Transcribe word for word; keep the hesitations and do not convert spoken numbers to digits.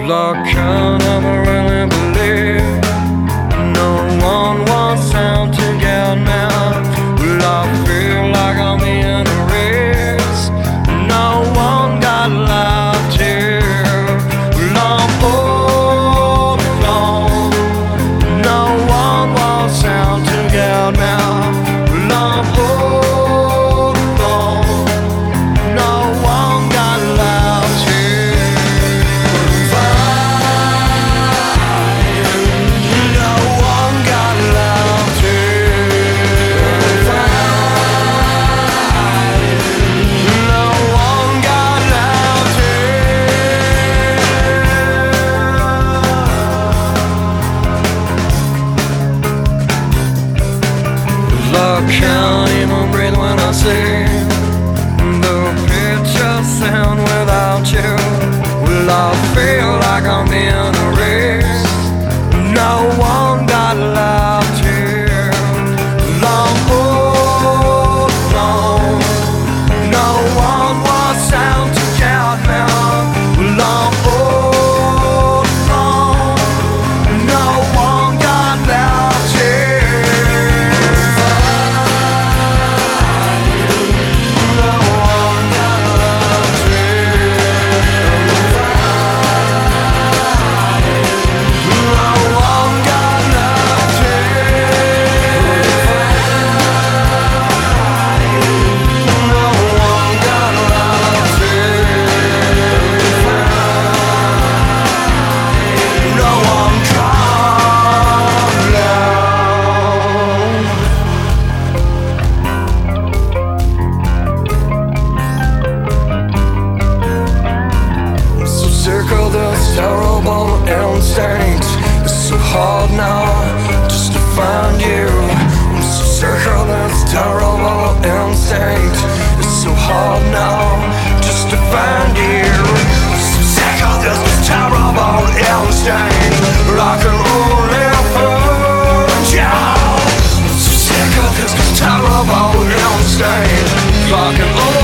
Lord, can I really believe no one wants out to get me? Well, I feel like I'm in a race. No one got left here. Well, I'm all alone. No one wants out to get me. Well, I'm all alone. No one got left here. No one got left here. No one got left here. I can't even breathe when I see the picture sound without you. Well, I feel like I'm in a race. No one got left here. Long all alone. No one was out to get me. Well, I'm all alone. No one got left here. No one got left here. No one got left here. No one got left here. No one got left. I'm so sick of this terrible instinct. It's so hard now just to find you. I'm so sick of this terrible instinct. It's so hard now just to find you. I'm so sick of this terrible instinct. But I can only find you. I'm so sick of this terrible instinct. I can only